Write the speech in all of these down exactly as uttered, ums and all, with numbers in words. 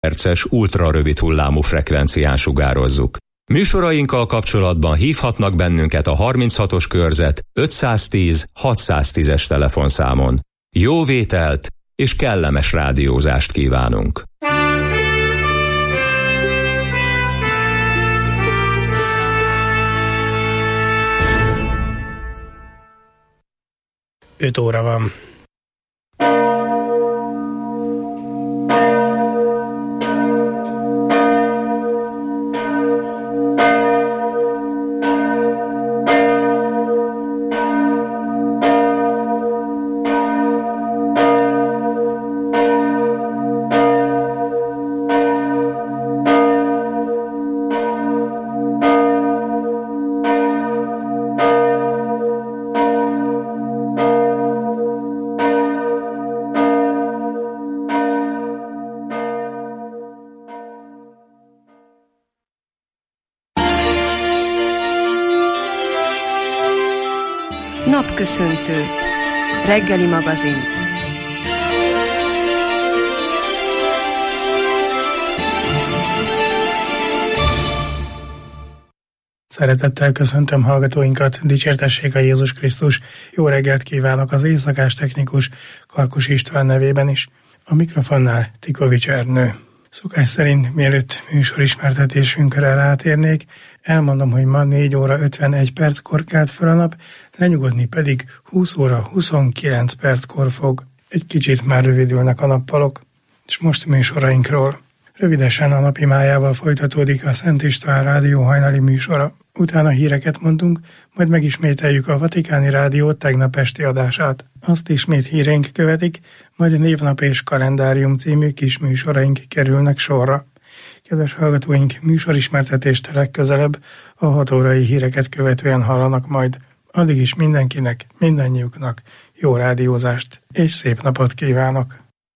perces ultrarövid hullámú frekvencián sugározzuk. Műsorainkkal kapcsolatban hívhatnak bennünket a harminchatos körzet ötszáztíz hatszáztízes telefonszámon. Jó vételt és kellemes rádiózást kívánunk! öt óra van. Napköszöntő. Reggeli magazin. Szeretettel köszöntöm hallgatóinkat, dicsértessék a Jézus Krisztus. Jó reggelt kívánok az éjszakás technikus Karkus István nevében is. A mikrofonnál Tikovics Ernő. Szokás szerint, mielőtt műsorismertetésünkre rátérnék, elmondom, hogy ma négy óra ötvenegy perckor kelt fel a nap, lenyugodni pedig húsz óra huszonkilenc perckor fog. Egy kicsit már rövidülnek a nappalok, és most műsorainkról. Rövidesen a napimájával folytatódik a Szent István Rádió hajnali műsora. Utána híreket mondunk, majd megismételjük a Vatikáni Rádió tegnap esti adását. Azt ismét híreink követik, majd a Névnap és Kalendárium című kis műsoraink kerülnek sorra. Kedves hallgatóink, műsorismertetést legközelebb a hat órai híreket követően hallanak majd. Addig is mindenkinek, mindannyiuknak jó rádiózást és szép napot kívánok!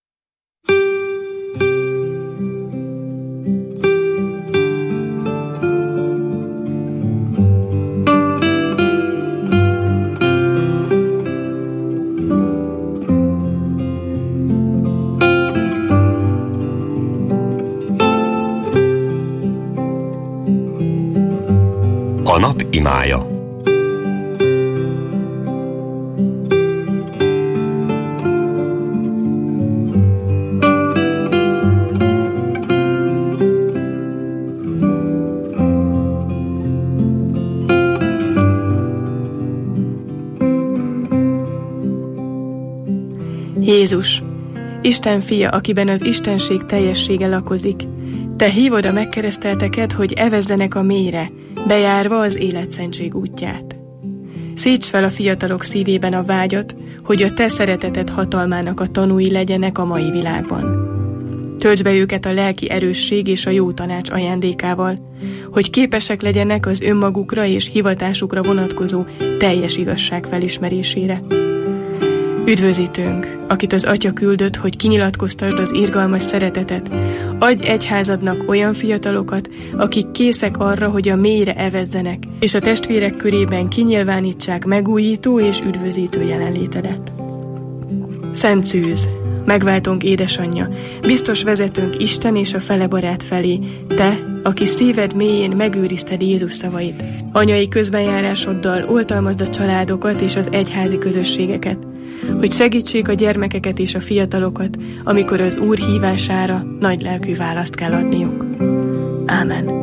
A nap imája. Jézus, Isten fia, akiben az istenség teljessége lakozik, te hívod a megkeresztelteket, hogy evezzenek a mélyre, bejárva az életszentség útját. Szíts fel a fiatalok szívében a vágyat, hogy a te szereteted hatalmának a tanúi legyenek a mai világban. Töltsd be őket a lelki erősség és a jó tanács ajándékával, hogy képesek legyenek az önmagukra és hivatásukra vonatkozó teljes igazság felismerésére. Üdvözítőnk, akit az Atya küldött, hogy kinyilatkoztasd az irgalmas szeretetet, adj egyházadnak olyan fiatalokat, akik készek arra, hogy a mélyre evezzenek, és a testvérek körében kinyilvánítsák megújító és üdvözítő jelenlétedet. Szent Szűz, megváltónk édesanyja, biztos vezetőnk Isten és a fele barát felé, te, aki szíved mélyén megőrizted Jézus szavait. Anyai közbenjárásoddal oltalmazd a családokat és az egyházi közösségeket, hogy segítsék a gyermekeket és a fiatalokat, amikor az Úr hívására nagy lelkű választ kell adniuk. Ámen.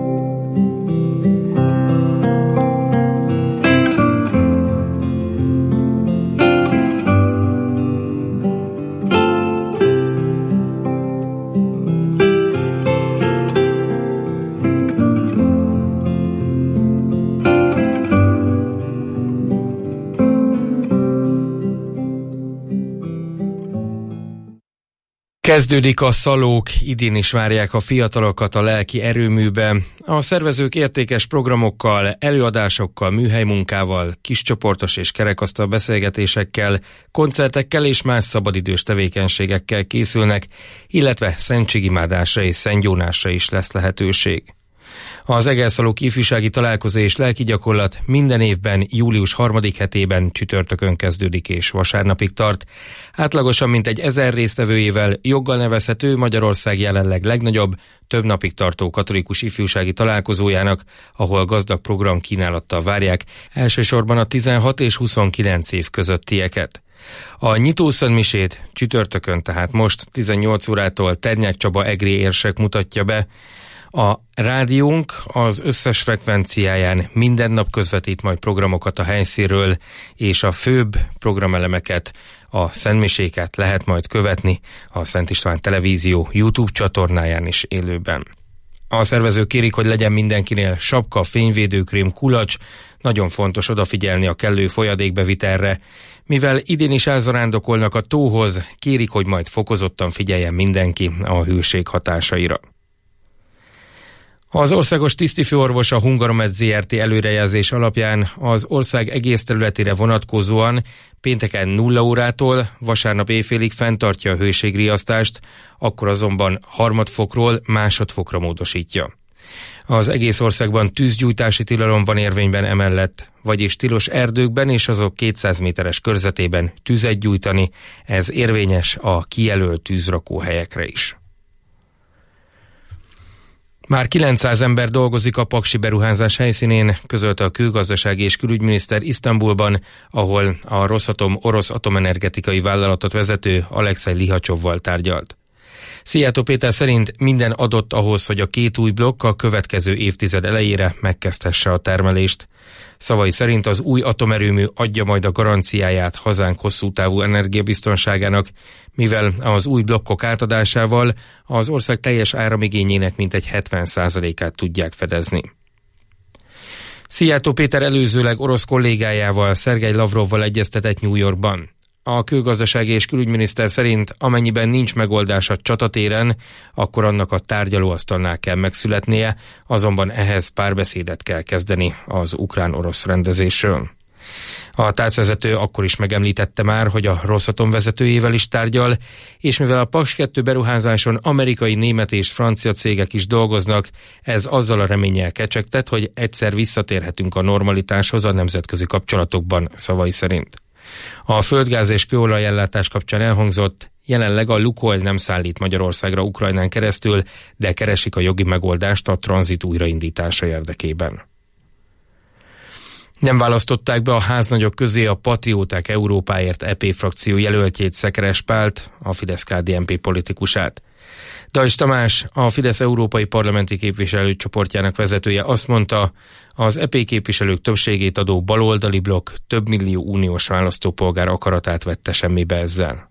Kezdődik a Szalók, idén is várják a fiatalokat a lelki erőműbe. A szervezők értékes programokkal, előadásokkal, műhelymunkával, kiscsoportos és kerekasztal beszélgetésekkel, koncertekkel és más szabadidős tevékenységekkel készülnek, illetve szentségimádásra és szentgyónásra is lesz lehetőség. Az Egerszalók ifjúsági találkozó és lelki gyakorlat minden évben július harmadik hetében csütörtökön kezdődik és vasárnapig tart. Átlagosan mintegy ezer résztvevőjével joggal nevezhető Magyarország jelenleg legnagyobb, több napig tartó katolikus ifjúsági találkozójának, ahol gazdag programkínálattal várják elsősorban a tizenhat és huszonkilenc év közöttieket. A nyitószentmisét csütörtökön, tehát most tizennyolc órától Ternyák Csaba egri érsek mutatja be. A rádiónk az összes frekvenciáján minden nap közvetít majd programokat a helyszínről, és a főbb programelemeket, a szentmiséket lehet majd követni a Szent István Televízió YouTube csatornáján is élőben. A szervezők kérik, hogy legyen mindenkinél sapka, fényvédőkrém, kulacs, nagyon fontos odafigyelni a kellő folyadékbevitelre. Mivel idén is elzarándokolnak a tóhoz, kérik, hogy majd fokozottan figyeljen mindenki a hőség hatásaira. Az országos tisztifőorvos a Hungaromed zé er té előrejelzés alapján az ország egész területére vonatkozóan pénteken nulla órától vasárnap éjfélig fenntartja a hőségriasztást, akkor azonban harmadfokról másodfokra módosítja. Az egész országban tűzgyújtási tilalom van érvényben emellett, vagyis tilos erdőkben és azok kétszáz méteres körzetében tüzet gyújtani, ez érvényes a kijelölt tűzrakóhelyekre is. Már kilencszáz ember dolgozik a paksi beruházás helyszínén, közölte a külgazdasági és külügyminiszter Isztambulban, ahol a Rosatom orosz atomenergetikai vállalatot vezető Alexej Lihacsovval tárgyalt. Szijjártó Péter szerint minden adott ahhoz, hogy a két új blokk a következő évtized elejére megkezdhesse a termelést. Szavai szerint az új atomerőmű adja majd a garanciáját hazánk hosszú távú energiabiztonságának, mivel az új blokkok átadásával az ország teljes áramigényének mintegy hetven százalékát tudják fedezni. Szijjártó Péter előzőleg orosz kollégájával, Szergej Lavrovval egyeztetett New Yorkban. A külgazdasági és külügyminiszter szerint amennyiben nincs megoldás a csatatéren, akkor annak a tárgyalóasztalnál kell megszületnie, azonban ehhez párbeszédet kell kezdeni az ukrán-orosz rendezésről. A tárcvezető akkor is megemlítette már, hogy a Rosatom vezetőjével is tárgyal, és mivel a Paks kettő beruházáson amerikai, német és francia cégek is dolgoznak, ez azzal a reménnyel kecsegtet, hogy egyszer visszatérhetünk a normalitáshoz a nemzetközi kapcsolatokban, szavai szerint. A földgáz és kőolajellátás kapcsán elhangzott, jelenleg a Lukoil nem szállít Magyarországra Ukrajnán keresztül, de keresik a jogi megoldást a tranzit újraindítása érdekében. Nem választották be a háznagyok közé a Patrióták Európáért é pé frakció jelöltjét, Szekeres Pált, a Fidesz-ká dé en pé politikusát. Dajcs Tamás, a Fidesz európai parlamenti képviselőcsoportjának vezetője azt mondta, az é pé képviselők többségét adó baloldali blokk több millió uniós választópolgár akaratát vette semmibe ezzel.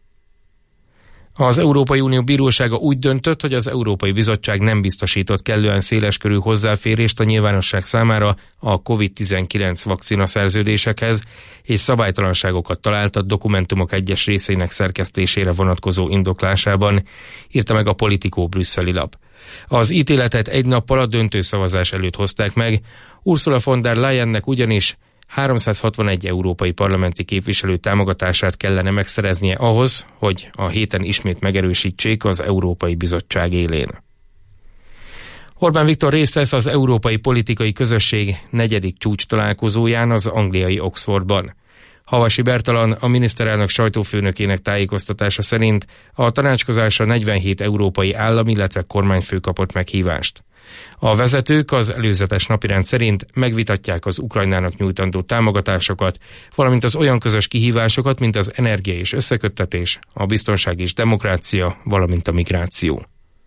Az Európai Unió Bírósága úgy döntött, hogy az Európai Bizottság nem biztosított kellően széleskörű hozzáférést a nyilvánosság számára a kovid tizenkilenc vakcina szerződésekhez, és szabálytalanságokat talált a dokumentumok egyes részeinek szerkesztésére vonatkozó indoklásában, írta meg a Politico brüsszeli lap. Az ítéletet egy nappal a döntőszavazás előtt hozták meg, Ursula von der Leyennek ugyanis háromszázhatvanegy európai parlamenti képviselő támogatását kellene megszereznie ahhoz, hogy a héten ismét megerősítsék az Európai Bizottság élén. Orbán Viktor részt vesz az Európai Politikai Közösség negyedik csúcs találkozóján az angliai Oxfordban. Havasi Bertalan, a miniszterelnök sajtófőnökének tájékoztatása szerint a tanácskozásra negyvenhét európai állam, illetve kormányfő kapott meghívást. A vezetők az előzetes napirend szerint megvitatják az Ukrajnának nyújtandó támogatásokat, valamint az olyan közös kihívásokat, mint az energia és összeköttetés, a biztonság és demokrácia, valamint a migráció.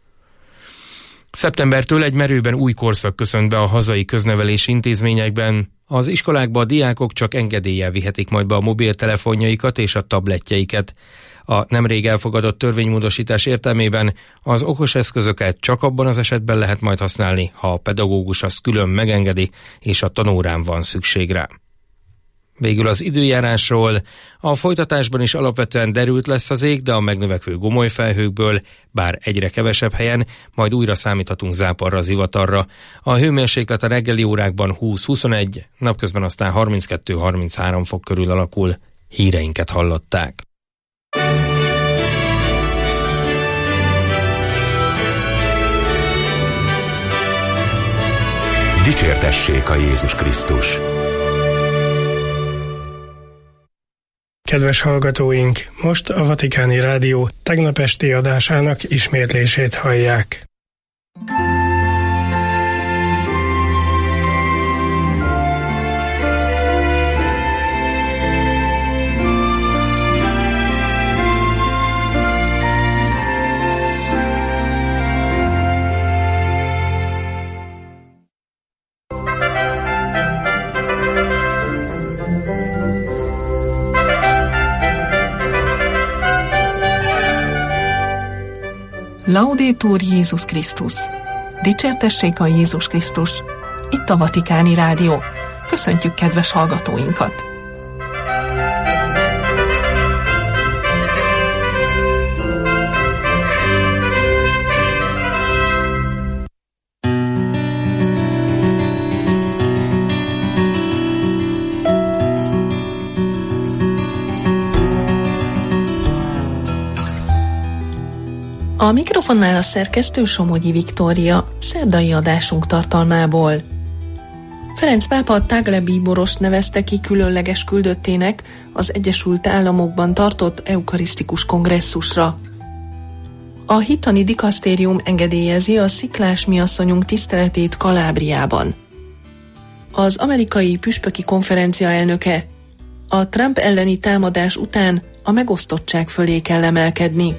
Szeptembertől egy merőben új korszak köszönt be a hazai köznevelési intézményekben. Az iskolákba a diákok csak engedéllyel vihetik majd be a mobiltelefonjaikat és a tabletjeiket. A nemrég elfogadott törvénymódosítás értelmében az okos eszközöket csak abban az esetben lehet majd használni, ha a pedagógus azt külön megengedi, és a tanórán van szükség rá. Végül az időjárásról. A folytatásban is alapvetően derült lesz az ég, de a megnövekvő gomolyfelhőkből, bár egyre kevesebb helyen, majd újra számíthatunk záporra, zivatarra. A hőmérséklet a reggeli órákban húsz-huszonegy, napközben aztán harminckettő-harminchárom fok körül alakul. Híreinket hallották. Dicsértessék a Jézus Krisztus! Kedves hallgatóink, most a Vatikáni Rádió tegnap esti adásának ismétlését hallják. Laudetur Jézus Krisztus! Dicsértessék a Jézus Krisztus! Itt a Vatikáni Rádió. Köszöntjük kedves hallgatóinkat! A mikrofonnál a szerkesztő Somogyi Viktória, szerdai adásunk tartalmából. Ferenc pápa Tagle bíborost nevezte ki különleges küldöttének az Egyesült Államokban tartott eukarisztikus kongresszusra. A hittani dikasztérium engedélyezi a Sziklás miasszonyunk tiszteletét Kalábriában. Az amerikai püspöki konferencia elnöke: a Trump elleni támadás után a megosztottság fölé kell emelkedni.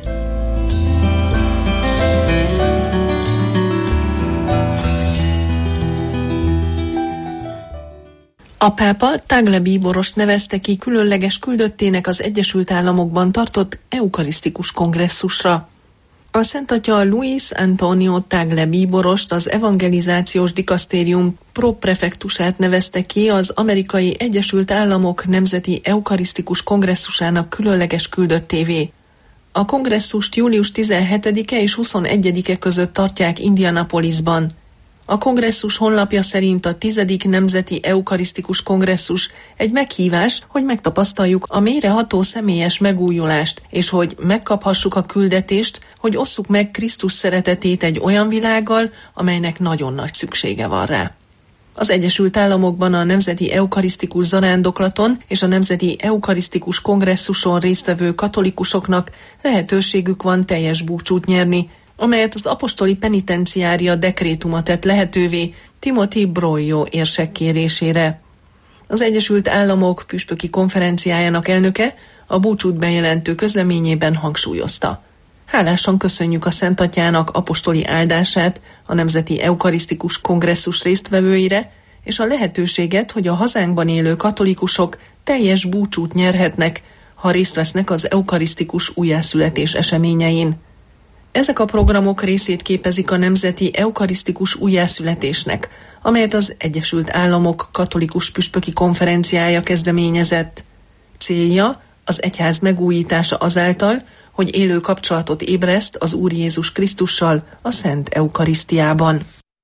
A pápa Tagle bíborost nevezte ki különleges küldöttének az Egyesült Államokban tartott eukarisztikus kongresszusra. A Szent Atya Luis Antonio Tagle bíborost az evangelizációs dikasztérium proprefektusát nevezte ki az Amerikai Egyesült Államok Nemzeti Eukarisztikus Kongresszusának különleges küldöttévé. A kongresszust július tizenhetedike és huszonegyedike között tartják Indianapolisban. A kongresszus honlapja szerint a tizedik Nemzeti Eukarisztikus Kongresszus egy meghívás, hogy megtapasztaljuk a mélyreható személyes megújulást, és hogy megkaphassuk a küldetést, hogy osszuk meg Krisztus szeretetét egy olyan világgal, amelynek nagyon nagy szüksége van rá. Az Egyesült Államokban a Nemzeti Eukarisztikus Zarándoklaton és a Nemzeti Eukarisztikus Kongresszuson résztvevő katolikusoknak lehetőségük van teljes búcsút nyerni, amelyet az apostoli penitenciária dekrétuma tett lehetővé Timothy Broglio érsek kérésére. Az Egyesült Államok püspöki konferenciájának elnöke a búcsút bejelentő közleményében hangsúlyozta: hálásan köszönjük a Szent Atyának apostoli áldását a Nemzeti Eukarisztikus Kongresszus résztvevőire, és a lehetőséget, hogy a hazánkban élő katolikusok teljes búcsút nyerhetnek, ha részt vesznek az eukarisztikus újjászületés eseményein. Ezek a programok részét képezik a Nemzeti Eukarisztikus Újjászületésnek, amelyet az Egyesült Államok Katolikus Püspöki Konferenciája kezdeményezett. Célja az egyház megújítása azáltal, hogy élő kapcsolatot ébreszt az Úr Jézus Krisztussal a Szent Eukarisztiában.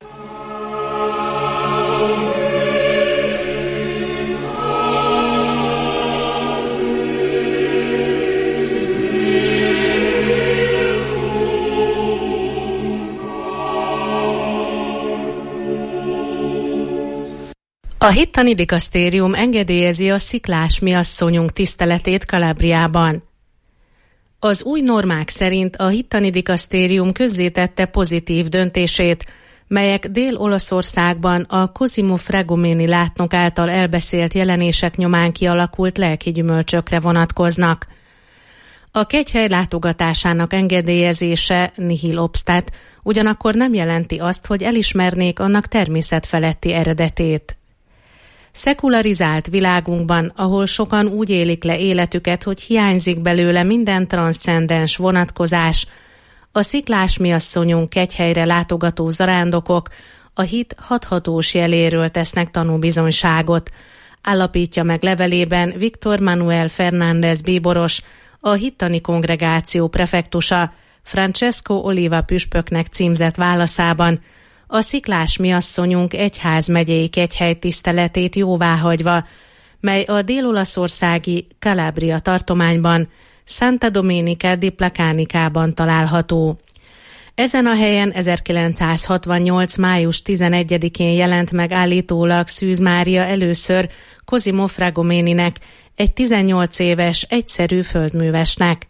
A hittani dikasztérium engedélyezi a Sziklás miasszonyunk tiszteletét Kalábriában. Az új normák szerint a hittani dikasztérium közzétette pozitív döntését, melyek Dél-Olaszországban a Cosimo Fragomeni látnok által elbeszélt jelenések nyomán kialakult lelki gyümölcsökre vonatkoznak. A kegyhely látogatásának engedélyezése nihil obstat, ugyanakkor nem jelenti azt, hogy elismernék annak természetfeletti eredetét. Szekularizált világunkban, ahol sokan úgy élik le életüket, hogy hiányzik belőle minden transzcendens vonatkozás, a Sziklás miasszonyunk kegyhelyre látogató zarándokok a hit hathatós jeléről tesznek tanúbizonyságot, állapítja meg levelében Víctor Manuel Fernández bíboros, a hittani kongregáció prefektusa Francesco Oliva püspöknek címzett válaszában, a Sziklás miasszonyunk egyházmegyei kegyhely tiszteletét jóváhagyva, mely a dél-olaszországi Calabria tartományban, Santa Domenica di Placanicában található. Ezen a helyen ezerkilencszázhatvannyolc. május tizenegyedikén jelent meg állítólag Szűz Mária először Cosimo Fragoméninek, egy tizennyolc éves, egyszerű földművesnek.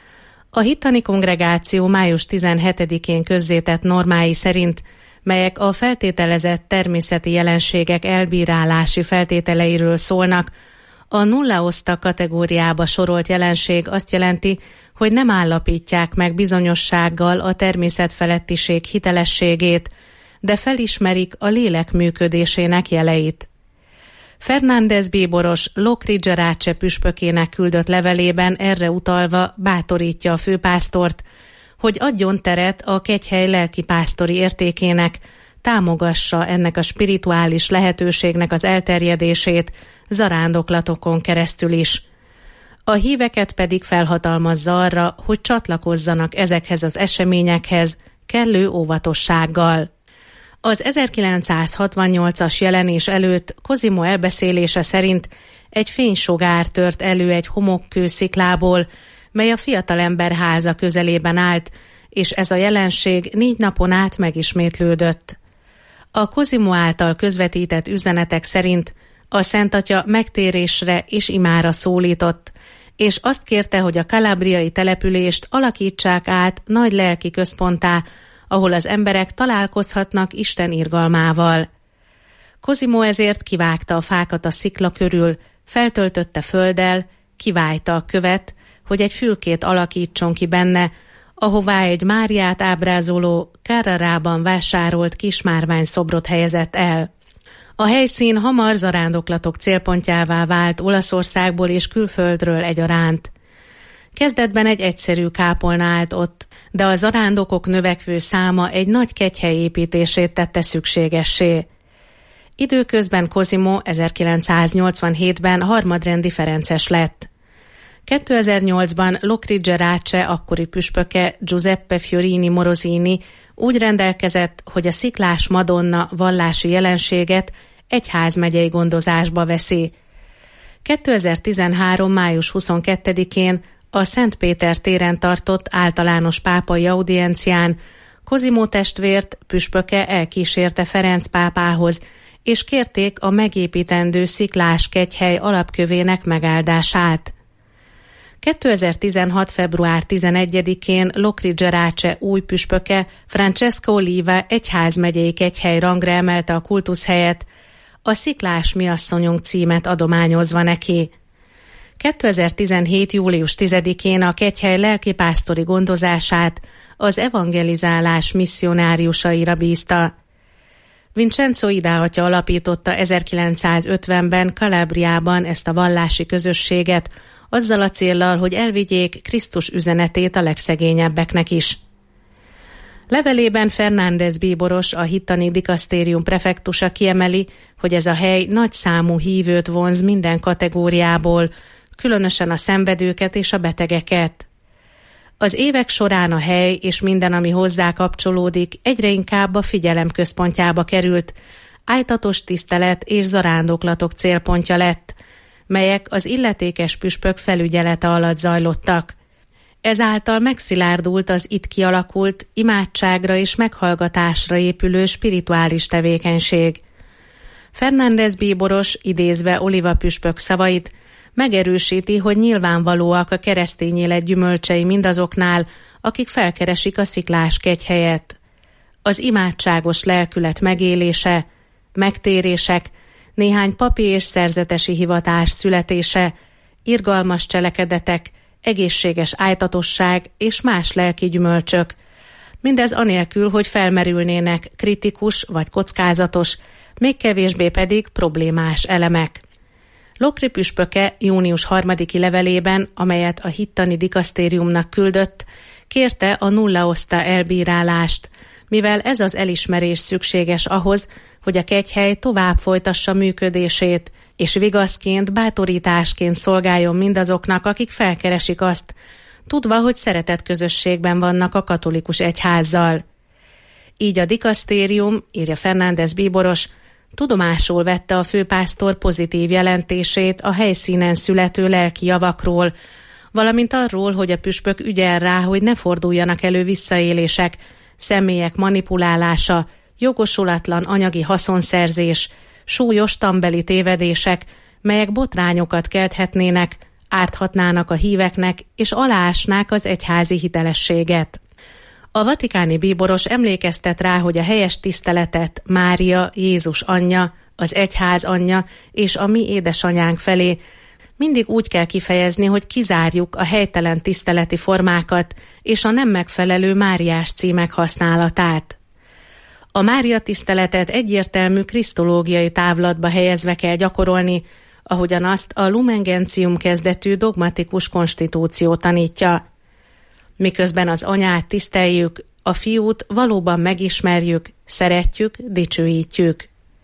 A hittani kongregáció május tizenhetedikén közzétett normái szerint, melyek a feltételezett természeti jelenségek elbírálási feltételeiről szólnak, a nulla oszta kategóriába sorolt jelenség azt jelenti, hogy nem állapítják meg bizonyossággal a természetfelettiség hitelességét, de felismerik a lélek működésének jeleit. Fernández bíboros Lockridge Rácse püspökének küldött levelében erre utalva bátorítja a főpásztort, hogy adjon teret a kegyhely lelkipásztori értékének, támogassa ennek a spirituális lehetőségnek az elterjedését zarándoklatokon keresztül is. A híveket pedig felhatalmazza arra, hogy csatlakozzanak ezekhez az eseményekhez kellő óvatossággal. Az ezerkilencszázhatvannyolcas jelenés előtt Cosimo elbeszélése szerint egy fénysugár tört elő egy homokkő sziklából, mely a fiatalember háza közelében állt, és ez a jelenség négy napon át megismétlődött. A Cosimo által közvetített üzenetek szerint a Szent Atya megtérésre és imára szólított, és azt kérte, hogy a kalabriai települést alakítsák át nagy lelki központtá, ahol az emberek találkozhatnak Isten irgalmával. Cosimo ezért kivágta a fákat a szikla körül, feltöltötte földdel, kivájta a követ, hogy egy fülkét alakítson ki benne, ahová egy Máriát ábrázoló, Carrarában vásárolt kismárvány szobrot helyezett el. A helyszín hamar zarándoklatok célpontjává vált Olaszországból és külföldről egyaránt. Kezdetben egy egyszerű kápolna állt ott, de a zarándokok növekvő száma egy nagy kegyhely építését tette szükségessé. Időközben Cosimo ezerkilencszáznyolcvanhétben harmadrendi ferences lett. kétezer-nyolcban Lockridge Rácse akkori püspöke Giuseppe Fiorini Morosini úgy rendelkezett, hogy a sziklás Madonna vallási jelenséget egyházmegyei gondozásba veszi. kétezer-tizenhárom. május huszonkettedikén a Szent Péter téren tartott általános pápai audiencián Cosimo testvért püspöke elkísérte Ferenc pápához, és kérték a megépítendő sziklás kegyhely alapkövének megáldását. kétezer-tizenhat. február tizenegyedikén Lockridge Rácse új püspöke Francesco Oliva egyházmegyei kegyhely rangra emelte a kultuszhelyet, a Sziklás miasszonyunk címet adományozva neki. kétezer-tizenhét. július tizedikén a kegyhely lelkipásztori gondozását az evangelizálás misszionáriusaira bízta. Vincenzo Ida atya alapította ezerkilencszázötvenben Calabriában ezt a vallási közösséget, azzal a céllal, hogy elvigyék Krisztus üzenetét a legszegényebbeknek is. Levelében Fernández bíboros, a hittani dikasztérium prefektusa kiemeli, hogy ez a hely nagy számú hívőt vonz minden kategóriából, különösen a szenvedőket és a betegeket. Az évek során a hely és minden, ami hozzá kapcsolódik, egyre inkább a figyelem központjába került, ájtatos tisztelet és zarándoklatok célpontja lett, melyek az illetékes püspök felügyelete alatt zajlottak. Ezáltal megszilárdult az itt kialakult, imádságra és meghallgatásra épülő spirituális tevékenység. Fernández bíboros, idézve Oliva püspök szavait, megerősíti, hogy nyilvánvalóak a keresztény élet gyümölcsei mindazoknál, akik felkeresik a sziklás kegyhelyet. Az imádságos lelkület megélése, megtérések, néhány papi és szerzetesi hivatás születése, irgalmas cselekedetek, egészséges ájtatosság és más lelki gyümölcsök. Mindez anélkül, hogy felmerülnének kritikus vagy kockázatos, még kevésbé pedig problémás elemek. Lokri püspöke június harmadiki levelében, amelyet a hittani dikasztériumnak küldött, kérte a nulla oszta elbírálást, mivel ez az elismerés szükséges ahhoz, hogy a kegyhely tovább folytassa működését, és vigaszként, bátorításként szolgáljon mindazoknak, akik felkeresik azt, tudva, hogy szeretett közösségben vannak a katolikus egyházzal. Így a dikasztérium, írja Fernández bíboros, tudomásul vette a főpásztor pozitív jelentését a helyszínen születő lelki javakról, valamint arról, hogy a püspök ügyel rá, hogy ne forduljanak elő visszaélések, személyek manipulálása, jogosulatlan anyagi haszonszerzés, súlyos tanbeli tévedések, melyek botrányokat kelthetnének, árthatnának a híveknek és aláásnák az egyházi hitelességet. A vatikáni bíboros emlékeztet rá, hogy a helyes tiszteletet Mária, Jézus anyja, az egyház anyja és a mi édesanyánk felé mindig úgy kell kifejezni, hogy kizárjuk a helytelen tiszteleti formákat és a nem megfelelő máriás címek használatát. A Mária tiszteletet egyértelmű krisztológiai távlatba helyezve kell gyakorolni, ahogyan azt a Lumen Gentium kezdetű dogmatikus konstitúció tanítja. Miközben az anyát tiszteljük, a fiút valóban megismerjük, szeretjük, dicsőítjük.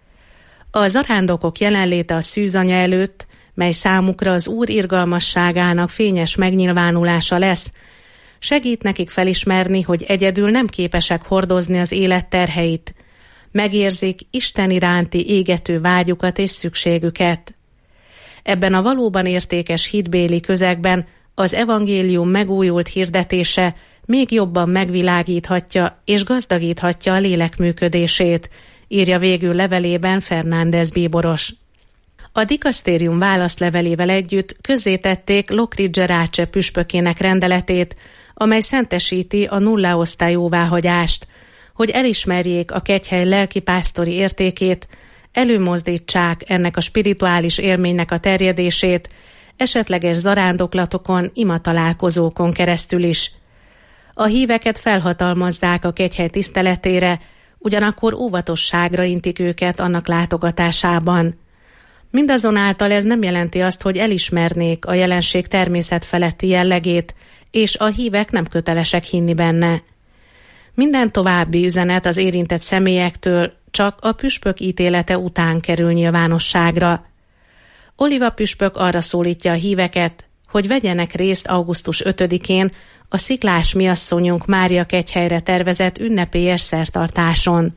A zarándokok jelenléte a szűzanya előtt, mely számukra az Úr irgalmasságának fényes megnyilvánulása lesz, segít nekik felismerni, hogy egyedül nem képesek hordozni az élet terheit. Megérzik Isten iránti égető vágyukat és szükségüket. Ebben a valóban értékes hitbéli közegben az evangélium megújult hirdetése még jobban megvilágíthatja és gazdagíthatja a lélek működését, írja végül levelében Fernández bíboros. A dikasztérium válaszlevelével együtt közzétették Lockridge Rácse püspökének rendeletét, amely szentesíti a nulla osztály jóváhagyást, hogy elismerjék a kegyhely lelkipásztori értékét, előmozdítsák ennek a spirituális élménynek a terjedését, esetleges zarándoklatokon, imatalálkozókon keresztül is. A híveket felhatalmazzák a kegyhely tiszteletére, ugyanakkor óvatosságra intik őket annak látogatásában. Mindazonáltal ez nem jelenti azt, hogy elismernék a jelenség természetfeletti jellegét, és a hívek nem kötelesek hinni benne. Minden további üzenet az érintett személyektől csak a püspök ítélete után kerül nyilvánosságra. Oliva püspök arra szólítja a híveket, hogy vegyenek részt augusztus ötödikén a Sziklás miasszonyunk Mária kegyhelyre tervezett ünnepélyes szertartáson.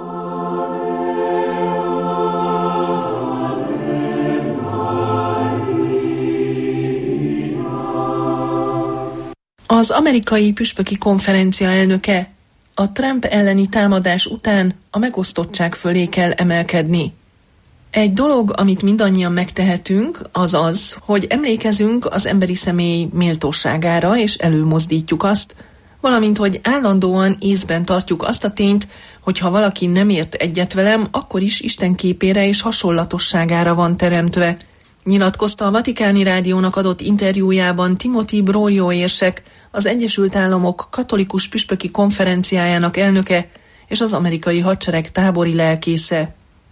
Az amerikai püspöki konferencia elnöke: a Trump elleni támadás után a megosztottság fölé kell emelkedni. Egy dolog, amit mindannyian megtehetünk, az az, hogy emlékezünk az emberi személy méltóságára és előmozdítjuk azt, valamint, hogy állandóan észben tartjuk azt a tényt, hogy ha valaki nem ért egyet velem, akkor is Isten képére és hasonlatosságára van teremtve, nyilatkozta a Vatikáni Rádiónak adott interjújában Timothy Broglio érsek, az Egyesült Államok katolikus püspöki konferenciájának elnöke és az amerikai hadsereg tábori lelkésze.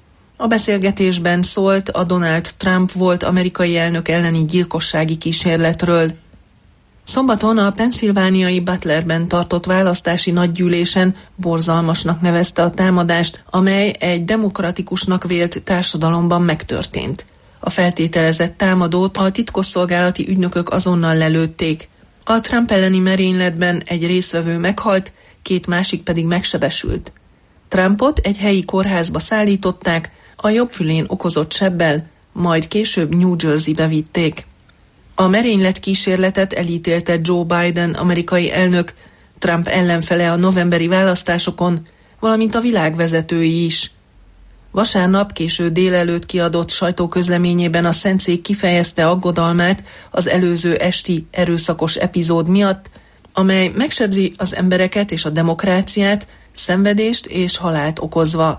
A beszélgetésben szólt a Donald Trump volt amerikai elnök elleni gyilkossági kísérletről. Szombaton a pennsylvániai Butlerben tartott választási nagygyűlésen borzalmasnak nevezte a támadást, amely egy demokratikusnak vélt társadalomban megtörtént. A feltételezett támadót a titkosszolgálati ügynökök azonnal lelőtték. A Trump elleni merényletben egy résztvevő meghalt, két másik pedig megsebesült. Trumpot egy helyi kórházba szállították, a jobb fülén okozott sebbel, majd később New Jerseybe vitték. A merénylet kísérletet elítélte Joe Biden amerikai elnök, Trump ellenfele a novemberi választásokon, valamint a világ vezetői is. Vasárnap késő délelőtt kiadott sajtóközleményében a Szentszék kifejezte aggodalmát az előző esti erőszakos epizód miatt, amely megsebzi az embereket és a demokráciát, szenvedést és halált okozva.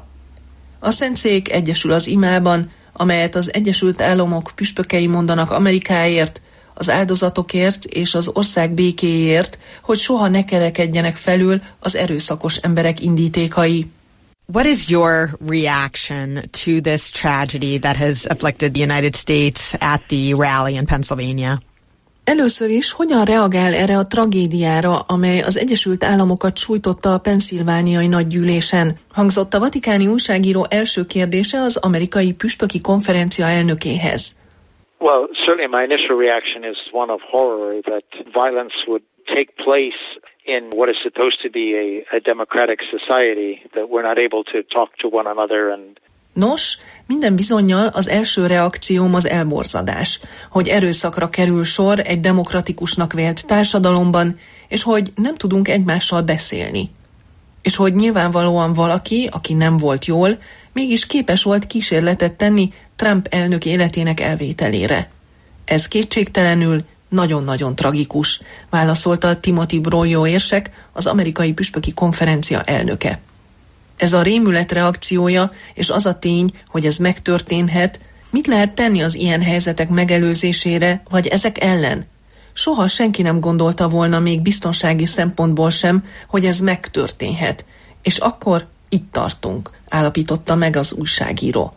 A Szentszék egyesül az imában, amelyet az Egyesült Államok püspökei mondanak Amerikáért, az áldozatokért és az ország békéért, hogy soha ne kerekedjenek felül az erőszakos emberek indítékai. What is your reaction to this tragedy that has afflicted the United States at the rally in Pennsylvania? Először is hogyan reagál erre a tragédiára, amely az Egyesült Államokat sújtotta a pennsylvániai nagygyűlésen? Hangzott a vatikáni újságíró első kérdése az amerikai püspöki konferencia elnökéhez. Well, certainly my initial reaction is one of horror that violence would take place in what is supposed to be a, a democratic society, that we're not able to talk to one another and Nos, minden bizonnyal az első reakcióm az elborzadás, hogy erőszakra kerül sor egy demokratikusnak vélt társadalomban, és hogy nem tudunk egymással beszélni. és hogy nyilvánvalóan valaki, aki nem volt jól, mégis képes volt kísérletet tenni Trump elnök életének elvételére. Ez kétségtelenül nagyon-nagyon tragikus, válaszolta Timothy Broglio érsek, az amerikai püspöki konferencia elnöke. Ez a rémület reakciója, és az a tény, hogy ez megtörténhet, mit lehet tenni az ilyen helyzetek megelőzésére, vagy ezek ellen? Soha senki nem gondolta volna még biztonsági szempontból sem, hogy ez megtörténhet, és akkor itt tartunk, állapította meg az újságíró.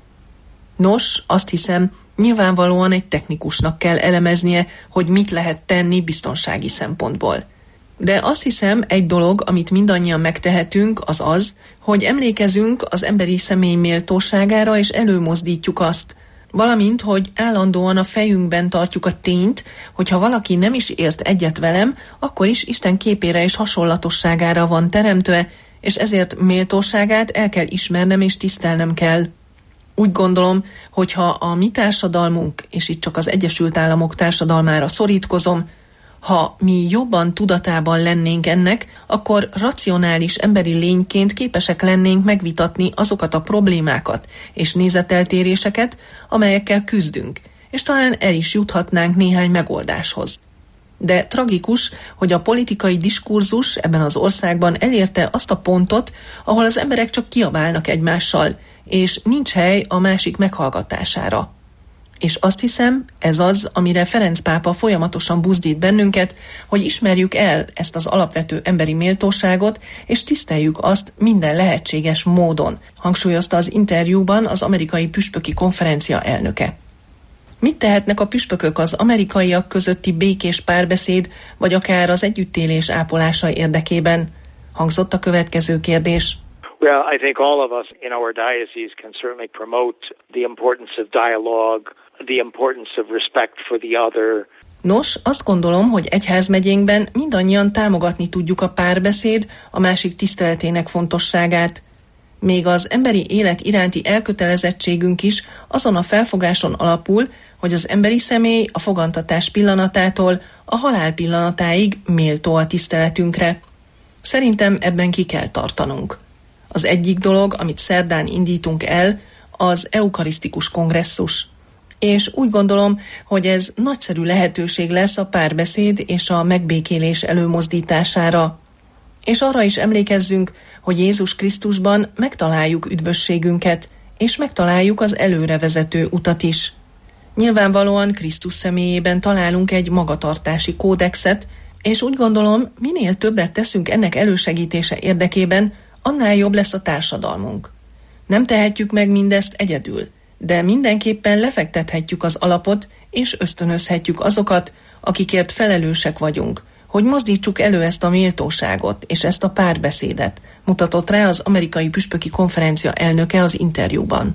Nos, azt hiszem, nyilvánvalóan egy technikusnak kell elemeznie, hogy mit lehet tenni biztonsági szempontból. De azt hiszem, egy dolog, amit mindannyian megtehetünk, az az, hogy emlékezünk az emberi személy méltóságára, és előmozdítjuk azt, valamint, hogy állandóan a fejünkben tartjuk a tényt, hogy ha valaki nem is ért egyet velem, akkor is Isten képére és hasonlatosságára van teremtve, és ezért méltóságát el kell ismernem és tisztelnem kell. Úgy gondolom, hogy ha a mi társadalmunk, és itt csak az Egyesült Államok társadalmára szorítkozom, ha mi jobban tudatában lennénk ennek, akkor racionális emberi lényként képesek lennénk megvitatni azokat a problémákat és nézeteltéréseket, amelyekkel küzdünk, és talán el is juthatnánk néhány megoldáshoz. De tragikus, hogy a politikai diskurzus ebben az országban elérte azt a pontot, ahol az emberek csak kiabálnak egymással, és nincs hely a másik meghallgatására. És azt hiszem, ez az, amire Ferenc pápa folyamatosan buzdít bennünket, hogy ismerjük el ezt az alapvető emberi méltóságot, és tiszteljük azt minden lehetséges módon, hangsúlyozta az interjúban az amerikai püspöki konferencia elnöke. Mit tehetnek a püspökök az amerikaiak közötti békés párbeszéd, vagy akár az együttélés ápolása érdekében? Hangzott a következő kérdés. Well, I think all of us in our diocese can certainly promote the importance of dialogue, the importance of respect for the other. Nos, azt gondolom, hogy egyházmegyénkben mindannyian támogatni tudjuk a párbeszéd, a másik tiszteletének fontosságát. Még az emberi élet iránti elkötelezettségünk is azon a felfogáson alapul, hogy az emberi személy a fogantatás pillanatától a halál pillanatáig méltó a tiszteletünkre. Szerintem ebben ki kell tartanunk. Az egyik dolog, amit szerdán indítunk el, az eukarisztikus kongresszus. És úgy gondolom, hogy ez nagyszerű lehetőség lesz a párbeszéd és a megbékélés előmozdítására. És arra is emlékezzünk, hogy Jézus Krisztusban megtaláljuk üdvösségünket, és megtaláljuk az előrevezető utat is. Nyilvánvalóan Krisztus személyében találunk egy magatartási kódexet, és úgy gondolom, minél többet teszünk ennek elősegítése érdekében, annál jobb lesz a társadalmunk. Nem tehetjük meg mindezt egyedül, de mindenképpen lefektethetjük az alapot, és ösztönözhetjük azokat, akikért felelősek vagyunk, hogy mozdítsuk elő ezt a méltóságot és ezt a párbeszédet, mutatott rá az amerikai püspöki konferencia elnöke az interjúban.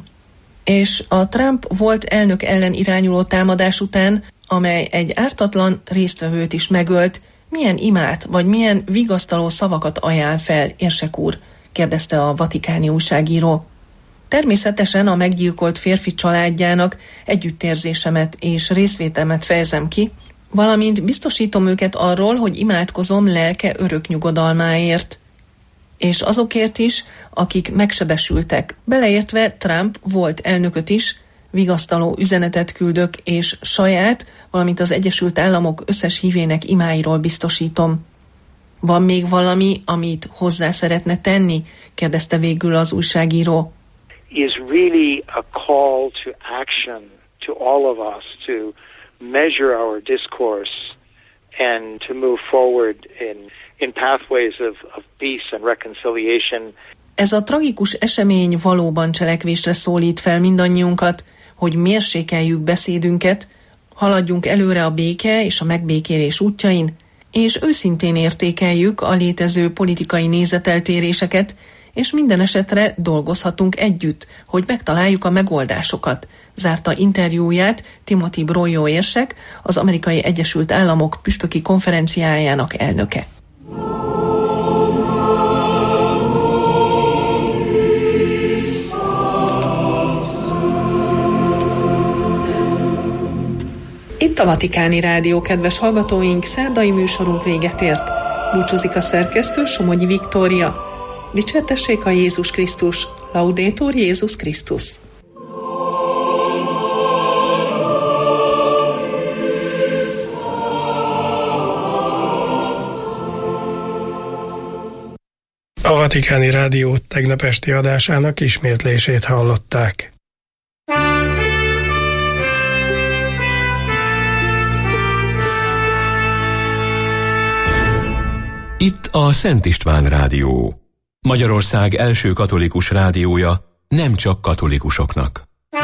És a Trump volt elnök ellen irányuló támadás után, amely egy ártatlan résztvevőt is megölt, milyen imát vagy milyen vigasztaló szavakat ajánl fel, érsek úr? Kérdezte a vatikáni újságíró. Természetesen a meggyilkolt férfi családjának együttérzésemet és részvételmet fejezem ki, valamint biztosítom őket arról, hogy imádkozom lelke örök nyugodalmáért. És azokért is, akik megsebesültek, beleértve Trump volt elnököt is, vigasztaló üzenetet küldök, és saját, valamint az Egyesült Államok összes hívének imáiról biztosítom. Van még valami, amit hozzá szeretne tenni? Kérdezte végül az újságíró. Is really a call to action to all of us to measure our discourse and to move forward in in pathways of, of peace and reconciliation. Ez a tragikus esemény valóban cselekvésre szólít fel mindannyiunkat, hogy mérsékeljük beszédünket, haladjunk előre a béke és a megbékélés útjain, és őszintén értékeljük a létező politikai nézeteltéréseket, és minden esetre dolgozhatunk együtt, hogy megtaláljuk a megoldásokat, zárta interjúját Timothy Broglio érsek, az Amerikai Egyesült Államok püspöki konferenciájának elnöke. Itt a Vatikáni Rádió, kedves hallgatóink, szerdai műsorunk véget ért. Búcsúzik a szerkesztő, Somogyi Viktória. Dicsértessék a Jézus Krisztus, Laudetur Jézus Krisztus. A Vatikáni Rádió tegnap esti adásának ismétlését hallották. Itt a Szent István Rádió, Magyarország első katolikus rádiója, nem csak katolikusoknak.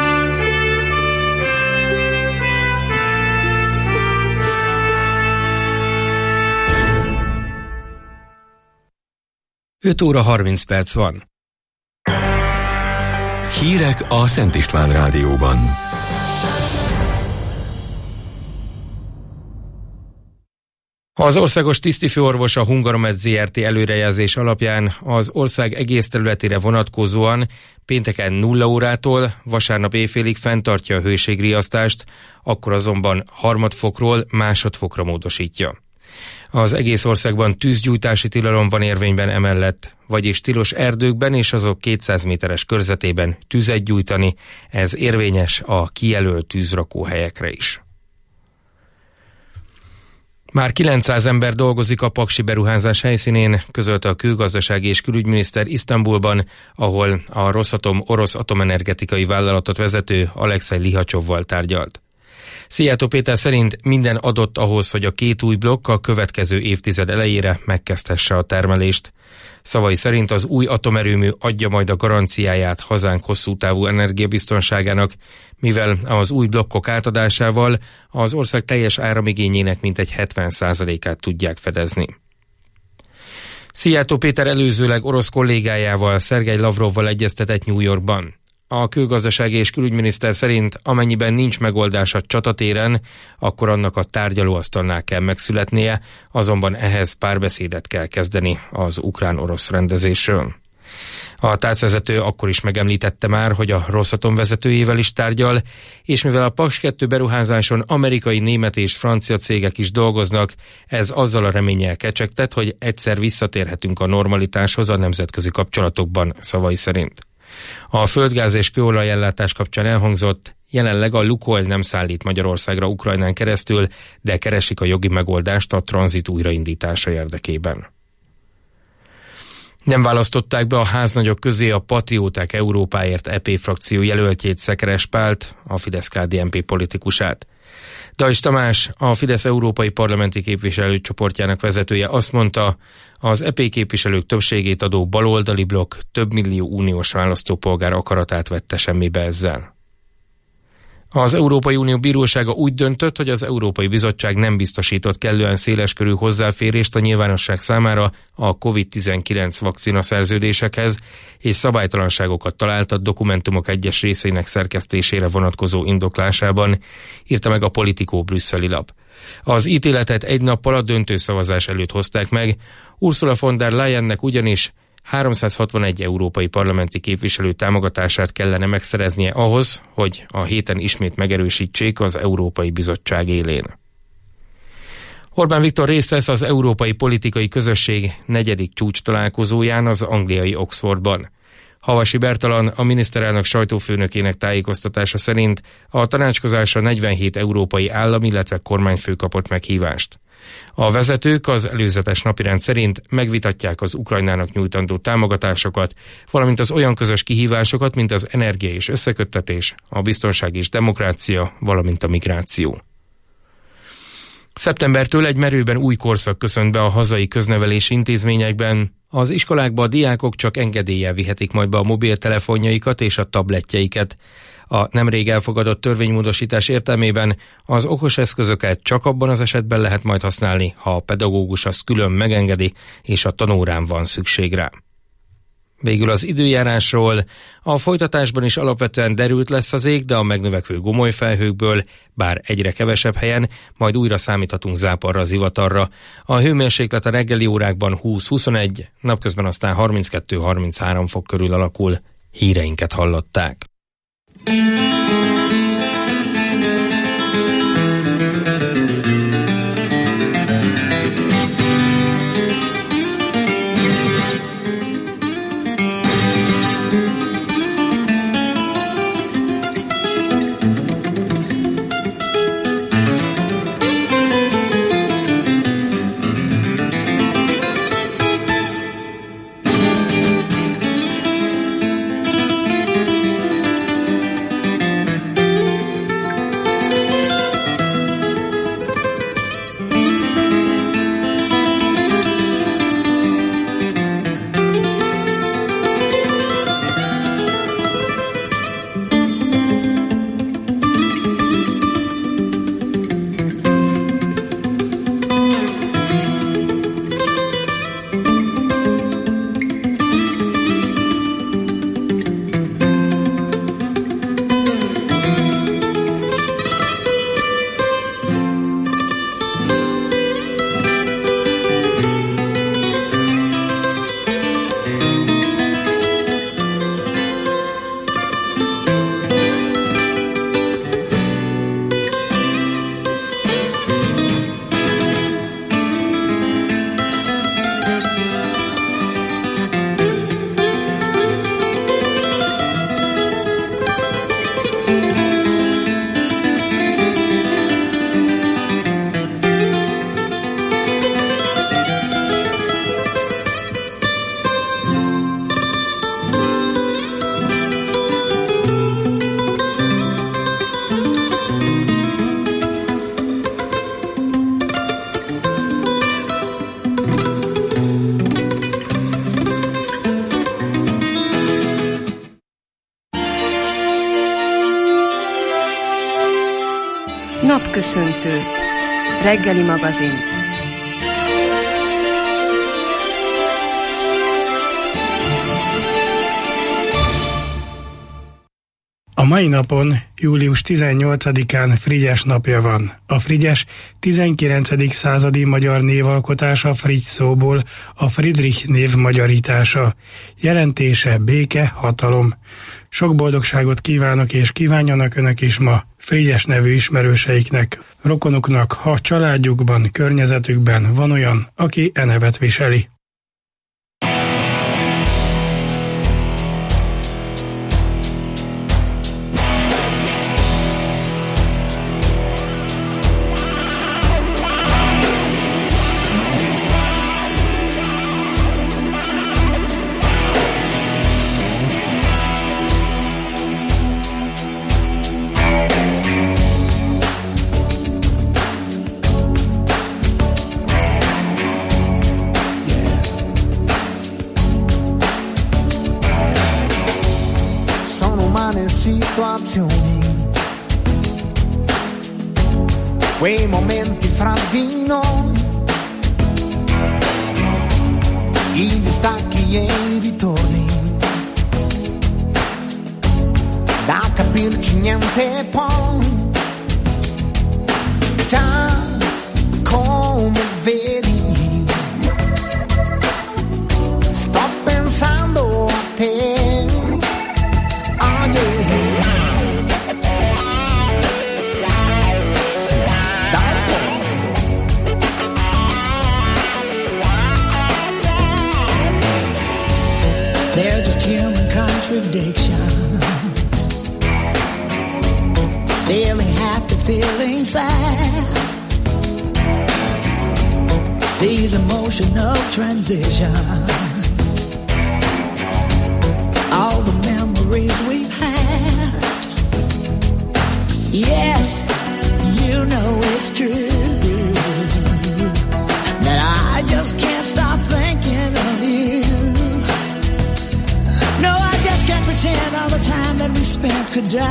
öt óra harminc perc van. Hírek a Szent István Rádióban. Az országos tisztifőorvos a Hungaromed zé er té előrejelzés alapján az ország egész területére vonatkozóan pénteken nulla órától vasárnap éjfélig fenntartja a hőségriasztást, akkor azonban harmadfokról másodfokra módosítja. Az egész országban tűzgyújtási tilalom van érvényben emellett, vagyis tilos erdőkben és azok kétszáz méteres körzetében tüzet gyújtani, ez érvényes a kijelölt tűzrakóhelyekre is. Már kilencszáz ember dolgozik a paksi beruházás helyszínén, közölte a külgazdasági és külügyminiszter Isztambulban, ahol a Rosatom orosz atomenergetikai vállalatot vezető Alexej Lihacsovval tárgyalt. Szijjártó Péter szerint minden adott ahhoz, hogy a két új blokk a következő évtized elejére megkezdhesse a termelést. Szavai szerint az új atomerőmű adja majd a garanciáját hazánk hosszú távú energiabiztonságának, mivel az új blokkok átadásával az ország teljes áramigényének mintegy hetven százalékát tudják fedezni. Szijjártó Péter előzőleg orosz kollégájával, Szergej Lavrovval egyeztetett New Yorkban. A külgazdasági és külügyminiszter szerint amennyiben nincs megoldás a csatatéren, akkor annak a tárgyalóasztalnál kell megszületnie, azonban ehhez párbeszédet kell kezdeni az ukrán-orosz rendezésről. A tárcvezető akkor is megemlítette már, hogy a Rosatom vezetőjével is tárgyal, és mivel a Paks kettő beruházáson amerikai, német és francia cégek is dolgoznak, ez azzal a reménnyel kecsegtet, hogy egyszer visszatérhetünk a normalitáshoz a nemzetközi kapcsolatokban, szavai szerint. A földgáz és kőolajellátás kapcsán elhangzott, jelenleg a Lukoil nem szállít Magyarországra Ukrajnán keresztül, de keresik a jogi megoldást a tranzit újraindítása érdekében. Nem választották be a háznagyok közé a Patrióták Európáért é pé frakció jelöltjét, Szekeres Pált, a Fidesz-ká dé en pé politikusát. Dajcs Tamás, a Fidesz európai parlamenti képviselőcsoportjának vezetője azt mondta, az é pé képviselők többségét adó baloldali blokk több millió uniós választópolgár akaratát vette semmibe ezzel. Az Európai Unió Bírósága úgy döntött, hogy az Európai Bizottság nem biztosított kellően széleskörű hozzáférést a nyilvánosság számára a kovid tizenkilenc vakcina szerződésekhez, és szabálytalanságokat talált a dokumentumok egyes részének szerkesztésére vonatkozó indoklásában, írta meg a Politico brüsszeli lap. Az ítéletet egy nappal a döntőszavazás előtt hozták meg, Ursula von der Leyennek ugyanis háromszázhatvanegy európai parlamenti képviselő támogatását kellene megszereznie ahhoz, hogy a héten ismét megerősítsék az Európai Bizottság élén. Orbán Viktor részt vesz az Európai Politikai Közösség negyedik csúcs találkozóján az angliai Oxfordban. Havasi Bertalan, a miniszterelnök sajtófőnökének tájékoztatása szerint a tanácskozásra negyvenhét európai állam, illetve kormányfő kapott meghívást. A vezetők az előzetes napirend szerint megvitatják az Ukrajnának nyújtandó támogatásokat, valamint az olyan közös kihívásokat, mint az energia és összeköttetés, a biztonság és demokrácia, valamint a migráció. Szeptembertől egy merőben új korszak köszönt be a hazai köznevelési intézményekben. Az iskolákba a diákok csak engedéllyel vihetik majd be a mobiltelefonjaikat és a tabletjeiket. A nemrég elfogadott törvénymódosítás értelmében az okos eszközöket csak abban az esetben lehet majd használni, ha a pedagógus azt külön megengedi, és a tanórán van szükség rá. Végül az időjárásról. A folytatásban is alapvetően derült lesz az ég, de a megnövekvő gomoly felhőkből, bár egyre kevesebb helyen, majd újra számíthatunk záporra, zivatarra. A hőmérséklet a reggeli órákban húsz-huszonegy, napközben aztán harminckettő-harminchárom fok körül alakul. Híreinket hallották. Napköszöntő. Reggeli magazin. A mai napon, július tizennyolcadikán Frigyes napja van. A Frigyes tizenkilencedik századi magyar névalkotása Frigy szóból a Friedrich név magyarítása. Jelentése béke, hatalom. Sok boldogságot kívánok és kívánjanak önök is ma Frigyes nevű ismerőseiknek, rokonuknak, ha családjukban, környezetükben van olyan, aki e nevet viseli. Quei momenti fra di noi, i distacchi e i ritorni, da capirci niente poi, già come vedi, sto pensando a te. They're just human contradictions. Feeling happy, feeling sad. These emotional transitions. All the memories we've had. Yes, you know it's true. That I just can't stop thinking of you. Pretend all the time that we spent could die.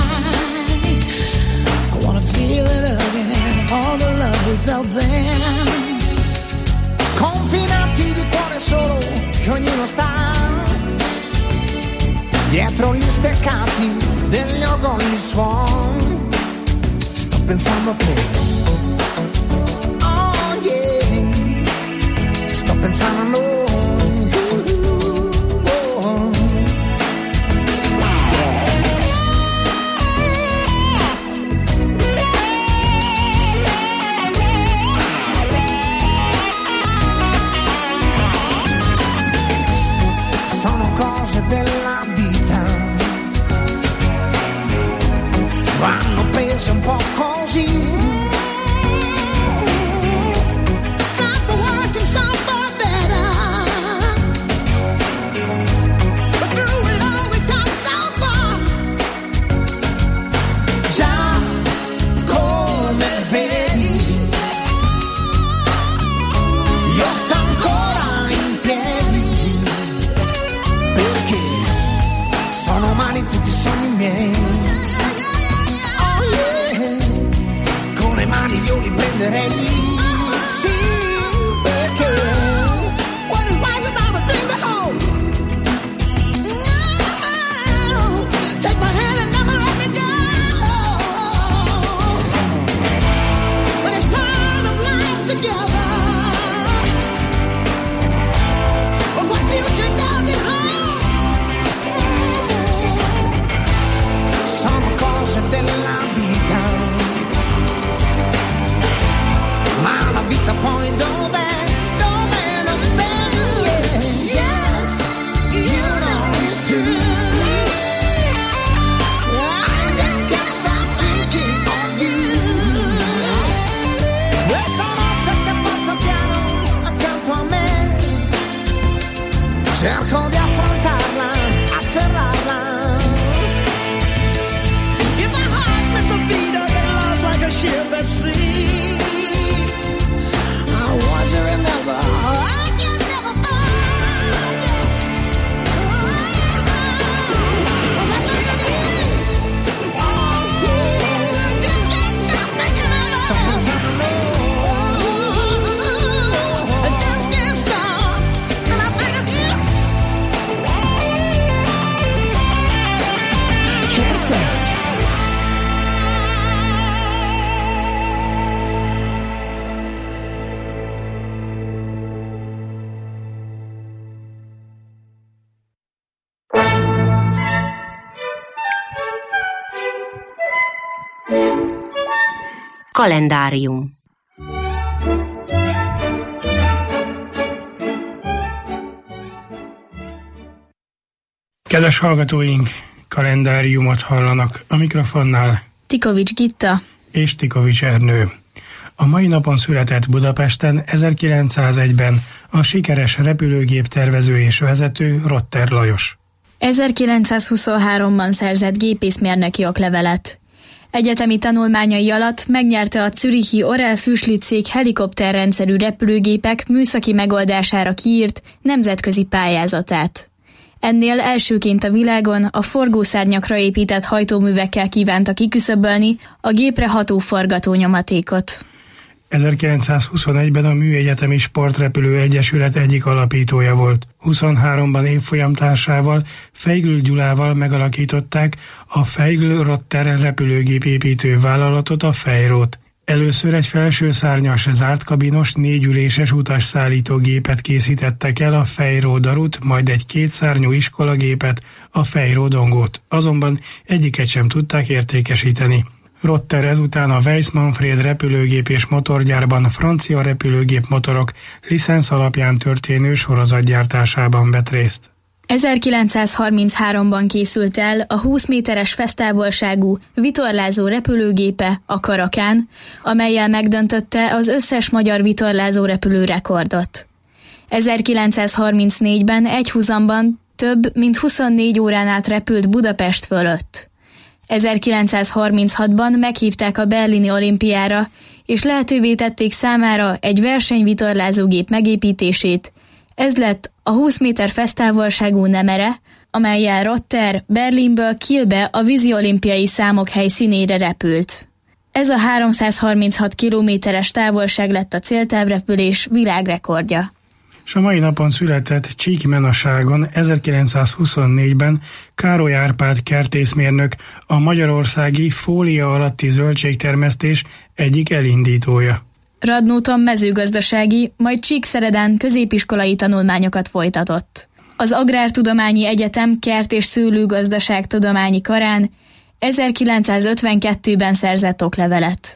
I wanna feel it again, all the love we felt then. Confinati di cuore solo, che ognuno sta dietro gli steccati degli orgogli suon. Sto pensando a te. Oh yeah. Sto pensando a noi. Della vita vanno prese un po' così. Some for worse and some for better, but through it all we come so far. Già come vedi, io sto ancora in piedi. Sono umani tutti i sogni miei. Oh yeah. Con le mani io li prenderei. Sì, perché what is life without a thing to hold? No. Take my hand and never let me go. But it's part of life together. But what future does it hold? Sono cose della vita, Kalendárium. Kedves hallgatóink, kalendáriumot hallanak. A mikrofonnál Tikovics Gitta és Tikovics Ernő. A mai napon született Budapesten ezerkilencszázegyben a sikeres repülőgép tervező és vezető Rotter Lajos. ezerkilencszázhuszonháromban szerzett gépészmérnöki oklevelet. Egyetemi tanulmányai alatt megnyerte a zürichi Orell Füschli-cég helikopterrendszerű repülőgépek műszaki megoldására kiírt nemzetközi pályázatát. Ennél elsőként a világon a forgószárnyakra épített hajtóművekkel kívánta kiküszöbölni a gépre ható forgatónyomatékot. ezerkilencszázhuszonegyben a Műegyetemi Sportrepülő Egyesület egyik alapítója volt. huszonháromban évfolyamtársával, Feigl Gyulával megalakították a Feigl-Rotter repülőgépépítő vállalatot, a Fejrót. Először egy felsőszárnyas, zárt kabinos, négyüléses utasszállítógépet készítettek el, a Fejró Darut, majd egy kétszárnyú iskolagépet, a Fejró Dongót. Azonban egyiket sem tudták értékesíteni. Rotter ezután a Weiss-Manfred repülőgép és motorgyárban francia repülőgép motorok licensz alapján történő sorozatgyártásában vett részt. ezerkilencszázharminchárom készült el a húsz méteres fesztávolságú vitorlázó repülőgépe, a Karakán, amellyel megdöntötte az összes magyar vitorlázó repülő rekordot. ezerkilencszázharmincnégyben egyhuzamban több mint huszonnégy órán át repült Budapest fölött. ezerkilencszázharminchatban meghívták a berlini olimpiára, és lehetővé tették számára egy versenyvitorlázógép megépítését. Ez lett a húsz méter fesztávolságú Nemere, amellyel Rotter Berlinből Kielbe a vízi olimpiai számok helyszínére repült. Ez a háromszázharminchat kilométeres távolság lett a céltávrepülés világrekordja. És a mai napon született Csíkmenaságon ezerkilencszázhuszonnégyben Károly Árpád kertészmérnök, a magyarországi fólia alatti zöldségtermesztés egyik elindítója. Radnóton mezőgazdasági, majd Csíkszeredán középiskolai tanulmányokat folytatott. Az Agrártudományi Egyetem kert- és szőlőgazdaságtudományi karán ezerkilencszázötvenkettőben szerzett oklevelet.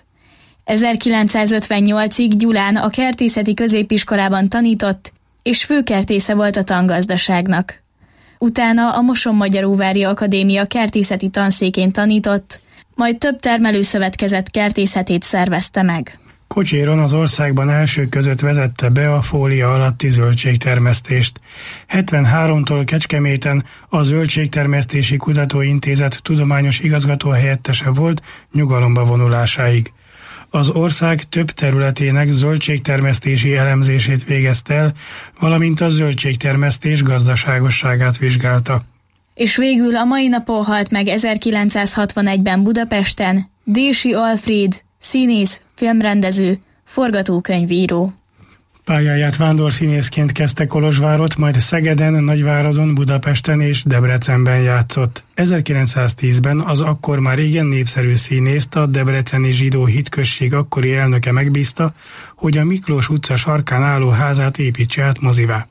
ezerkilencszázötvennyolcig Gyulán a kertészeti középiskolában tanított, és főkertésze volt a tangazdaságnak. Utána a Mosonmagyaróvári Akadémia kertészeti tanszékén tanított, majd több termelőszövetkezet kertészetét szervezte meg. Kocséron az országban első között vezette be a fólia alatti zöldségtermesztést. hetvenháromtól Kecskeméten a Zöldségtermesztési Kutatóintézet tudományos igazgatóhelyettese volt nyugalomba vonulásáig. Az ország több területének zöldségtermesztési elemzését végezte el, valamint a zöldségtermesztés gazdaságosságát vizsgálta. És végül a mai napon halt meg ezerkilencszázhatvanegyben Budapesten Dési Alfréd, színész, filmrendező, forgatókönyvíró. Pályáját vándorszínészként kezdte Kolozsvárott, majd Szegeden, Nagyváradon, Budapesten és Debrecenben játszott. ezerkilencszáztízben az akkor már igen népszerű színészt, a debreceni zsidó hitközség akkori elnöke megbízta, hogy a Miklós utca sarkán álló házát építse át mozivá.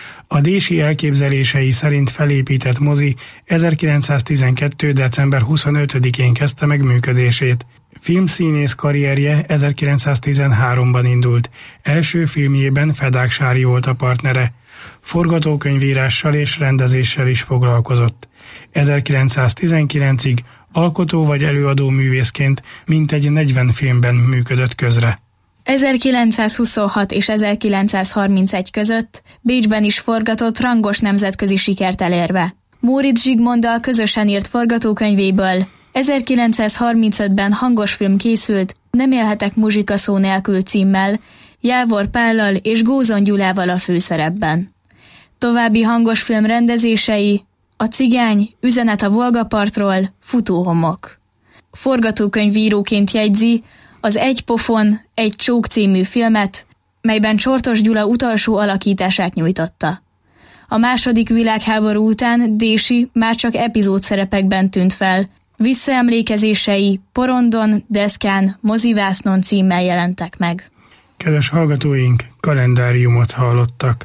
A Dési elképzelései szerint felépített mozi ezerkilencszáztizenkettő. december huszonötödikén kezdte meg működését. Filmszínész karrierje ezerkilencszáztizenháromban indult. Első filmjében Fedák Sári volt a partnere. Forgatókönyvírással és rendezéssel is foglalkozott. ezerkilencszáztizenkilencig alkotó vagy előadó művészként mintegy negyven filmben működött közre. ezerkilencszázhuszonhat és ezerkilencszázharmincegy között Bécsben is forgatott, rangos nemzetközi sikert elérve. Móricz Zsigmonddal közösen írt forgatókönyvéből ezerkilencszázharmincötben hangos film készült, Nem élhetek muzsika szó nélkül címmel, Jávor Pállal és Gózon Gyulával a főszerepben. További hangos film rendezései: A cigány, Üzenet a Volgapartról, Futóhomok. Forgatókönyvíróként jegyzi az Egy pofon, egy csók című filmet, melyben Csortos Gyula utolsó alakítását nyújtotta. A második világháború után Dési már csak epizódszerepekben tűnt fel, visszaemlékezései Porondon, Deszkán, Mozivásznon címmel jelentek meg. Kedves hallgatóink, kalendáriumot hallottak.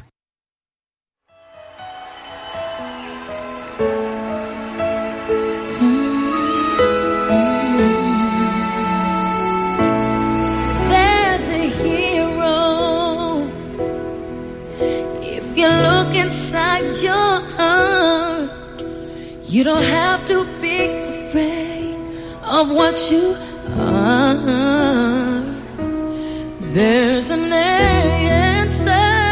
You don't have to be afraid of what you are. There's an answer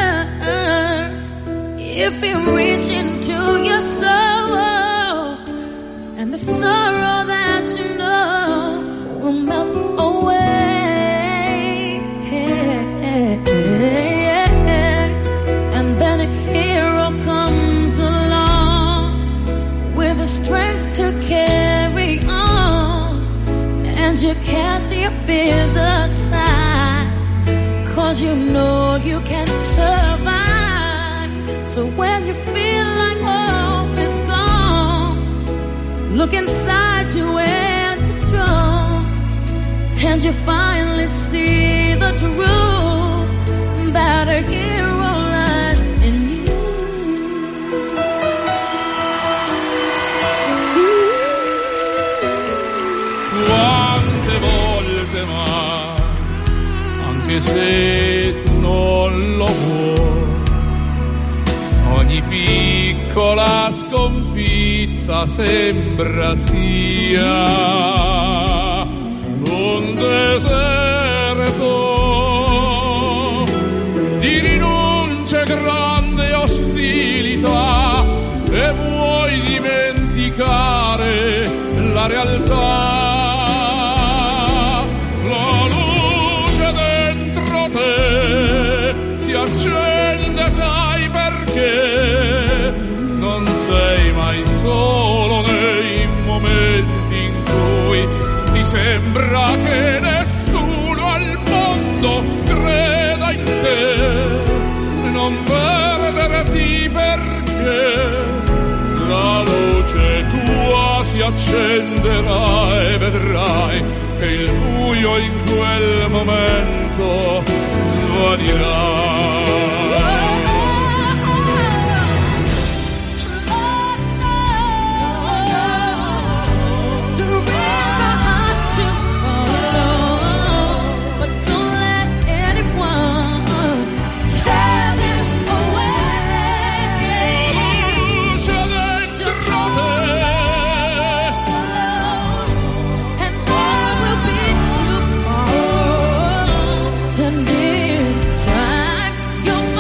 if you reach into your soul, and the sorrow that you know will melt away. And then a hero comes along with the strength to carry on, and you cast your fears aside, 'cause you know you can survive. So when you feel like hope is gone, look inside you and be strong, and you finally see the truth that a hero lies in you. Quante volte mai, anche se tu non lo vuoi, ogni piccola sconfitta sembra sia un deserto di rinunce, grande ostilità, e vuoi dimenticare la realtà. La luce dentro te si accende, sai perché? Non sei mai solo nei momenti in cui ti sembra che nessuno al mondo creda in te. Non perderti, perché la luce tua si accenderà e vedrai che il buio in quel momento svanirà. And in time you'll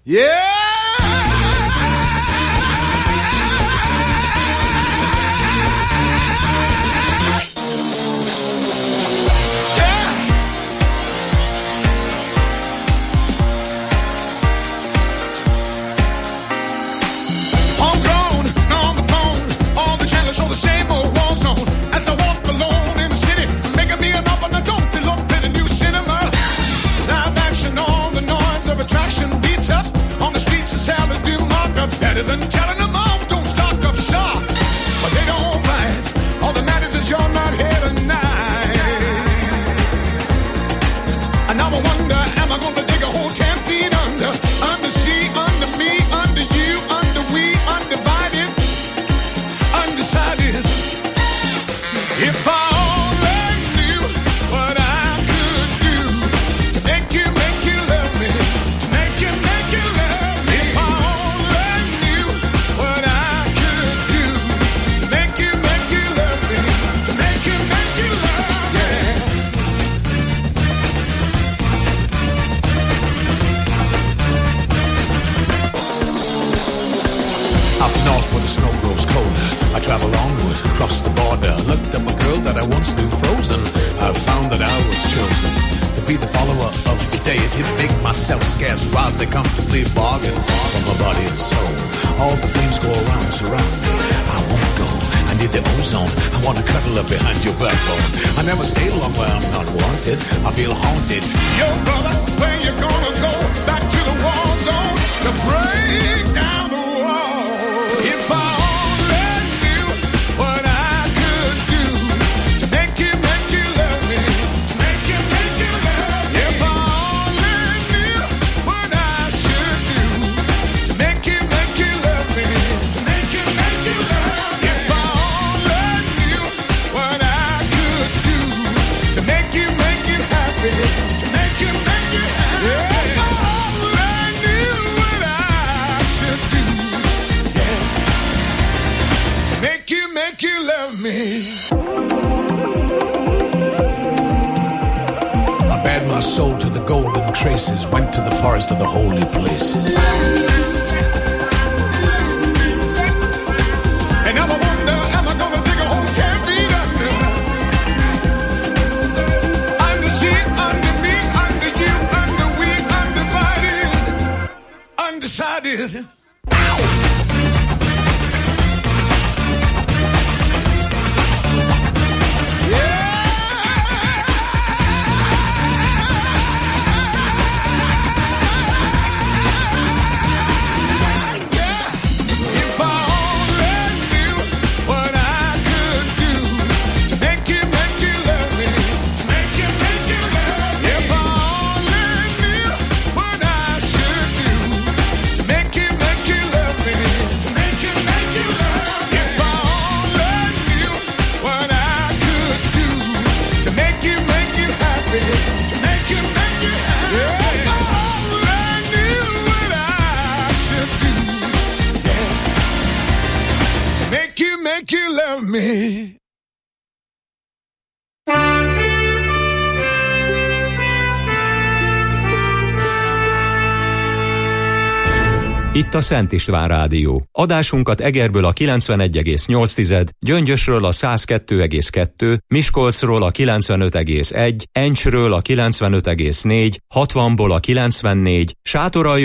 Yeah! Show the same old war zone as I walk alone in the city, making me an offer that don't belong in a new cinema. Live action on the noise of attraction beats up on the streets of Salad do mark up better than telling them off. Don't stock up shop, but they don't bite. All that matters is you're not here tonight. And now I wonder, am I going to dig a hole ten feet under, under sea, under me, under you, under we, undivided. Undecided. If I only knew what I could do to make you, make you love me, to make you, make you love me. If I only knew what I could do to make you, make you love me, to make you, make you love me. Up north where the snow grows colder, I travel onward, across the border. Looked at a girl that I once knew frozen. I found that I was chosen to be the follower of the deity, make myself scarce, rather comfortably bargain for my body and soul. All the flames go around, surround me. I won't go. I need the ozone. I want to cuddle up behind your backbone. I never stay long where I'm not wanted. I feel haunted. Yo, brother, where you gonna go? Back to the war zone to break down the wall. If I only knew what I could do to make you, make you love me, to make you, make you love me. If I only knew what I should do to make you, make you love me, to make you, make you love me. If I only knew what I could do to make you, make you happy, to make you, make you happy. If I only knew what I should do, yeah, to make you, make you love me. I bared my soul to the golden traces, went to the forest of the holy places. And now I wonder, am I gonna dig a hole ten feet under? Under sea, under me, under you, under we, undivided, undecided. If I only knew what I could do to make you, make you love me, to make you, make you love me. If I only knew what I should do to make you, make you love me, to make you, make you love me. If I only knew what I could do to make you, make you happy, to make you, make you happy. If I only knew what I should do, yeah, to make you, make you love me. Itt a Szent István Rádió. Adásunkat Egerből a kilencvenegy egész nyolc, Gyöngyösről a száz kettő egész kettő, Miskolcról a kilencvenöt egész egy, Encsről a kilencvenöt egész négy, hatvanból a kilencvennégy, Sátoral